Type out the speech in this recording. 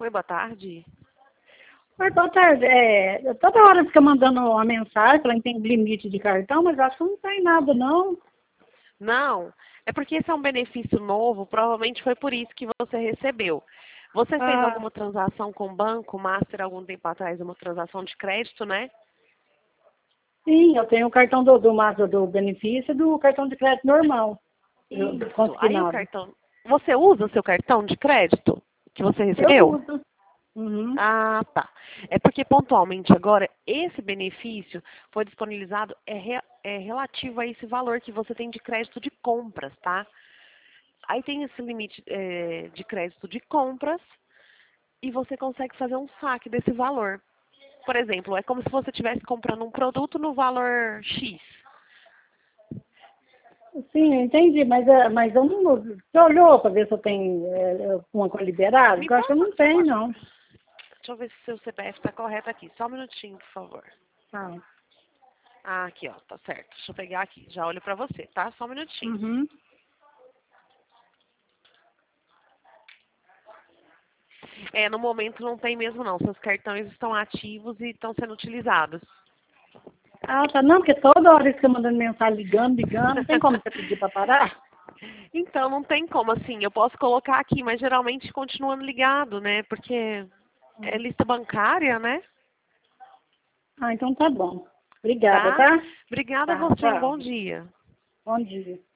Oi, boa tarde. Oi, boa tarde. Toda hora fica mandando uma mensagem, falando que tem limite de cartão, mas acho que não tem nada, não. Não, é porque esse é um benefício novo, provavelmente foi por isso que você recebeu. Você fez Ah, alguma transação com o banco, Master, algum tempo atrás, uma transação de crédito, né? sim, eu tenho o cartão do Mazda do benefício e do cartão de crédito normal, Isso. Aí o consignado. cartão. Você usa o seu cartão de crédito que você Eu recebeu? uso. Uhum. Ah, tá. É porque pontualmente agora esse benefício foi disponibilizado é relativo a esse valor que você tem de crédito de compras, tá? Aí tem esse limite de crédito de compras e você consegue fazer um saque desse valor. Por exemplo, é como se você estivesse comprando um produto no valor X. Sim, eu entendi, mas eu não uso. Você olhou para ver se eu tenho uma coisa liberada? Me Porque eu acho que eu passa, não você tenho, pode. não. Deixa eu ver se seu CPF está correto aqui. Só um minutinho, por favor. Ah, Ah, aqui, ó, tá certo. Deixa eu pegar aqui. Já olho pra você, tá? Só um minutinho. uhum. No momento não tem mesmo não. Seus cartões estão ativos e estão sendo utilizados. Ah, tá. Não, porque toda hora fica mandando mensagem, ligando, não tem como você pedir para parar? Então não tem como assim. Eu posso colocar aqui, mas geralmente continuando ligado, né? Porque é lista bancária, né? Ah, então tá bom. Obrigada, Tá? tá? Obrigada a Tá, você. Um tchau. bom dia. Bom dia.